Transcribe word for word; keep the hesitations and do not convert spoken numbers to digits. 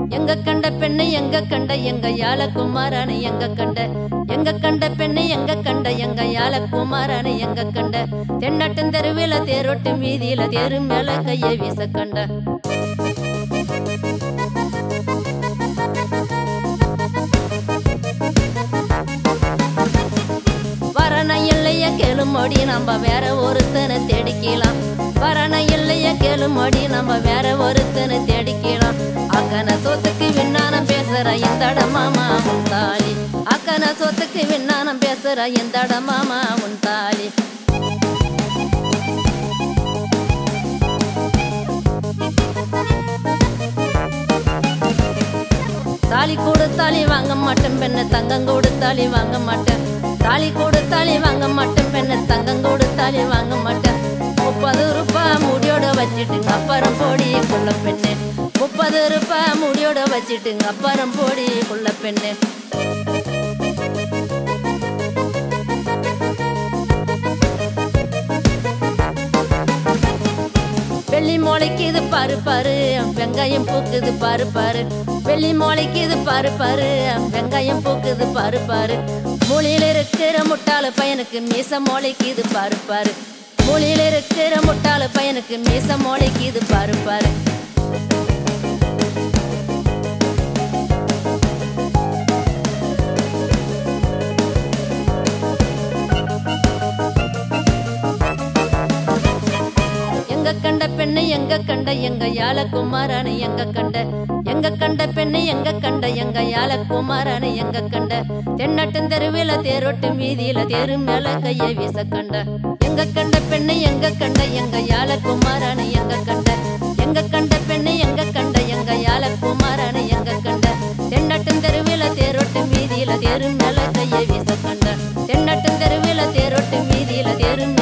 எங்க கண்ட பெண்ணு எங்க கண்ட எங்க யாழ குமாரானு எங்க கண்ட எங்க கண்ட பெண்ணு எங்க கண்ட எங்க யாழ குமாரானு எங்க கண்ட தென்னாட்டும் தெருவில தேரோட்டும் வீதியில தேரு மேல கையை வீச கண்ட வரண இல்லைய கேளுமோடி நம்ம வேற ஒருத்தனை தேடிக்கலாம் வரண இல்லைய கேளுமோடி நம்ம வேற ஒருத்தனை தேடிக்கலாம் அக்கன சொத்துக்கு விண்ணானம் பேசுற எந்தட மாமா உன் தாலி அக்கன சொத்துக்கு விண்ணானம் பேசுற எந்தட மாமா உன் தாலி தாலி கொடுத்தாலி வாங்க மாட்டேன் பெண்ணு தங்கம் கொடுத்தாலி வாங்க மாட்டேன் தாலி கொடுத்தாலி வாங்க மாட்டேன் பெண்ணு தங்கம் கொடுத்தாலி வாங்க மாட்டேன் முப்பது ரூபாய் முடியோட வச்சுட்டுங்க அப்புறம் போடி கொள்ள பெண்ணு முப்பது ரூபாய் முடியோட வச்சுட்டுங்க அப்புறம் போடி கொள்ள பெண்ணு வெள்ளி மோளைக்கு இது பாரு பாரு வெங்காயம் பூக்குது பாரு பாரு வெள்ளி மோளைக்கு இது பாரு பாரு வெங்காயம் பூக்குது பாரு பாரு மூலையில இருக்கிற முட்டாள பையனுக்கு மீச மோளைக்கு இது பாரு பாரு மூலையில இருக்கிற முட்டாள பையனுக்கு மீச மோளைக்கு இது பாரு பாரு எங்க கண்ட பெண்ணு எங்க கண்ட எங்க யாழ குமாரானு எங்க கண்ட எங்க கண்ட பெண்ணு எங்க கண்ட எங்க யாழ குமாரானு எங்க கண்ட தென்னாட்டும் தெருவில தேரோட்டும் வீதியில தேரு மேல கையை வீச கண்ட எங்க கண்ட பெண்ணு எங்க கண்ட எங்க யாழ குமாரானு எங்க கண்ட எங்க கண்ட பெண்ணு எங்க கண்ட எங்க யாழ குமாரானு எங்க கண்ட தென்னாட்டும் தெருவில தேரோட்டும் வீதியில தேரு மேல கையை வீச கண்ட தென்னாட்டும் தெருவில தேரோட்டும் வீதியில தேரு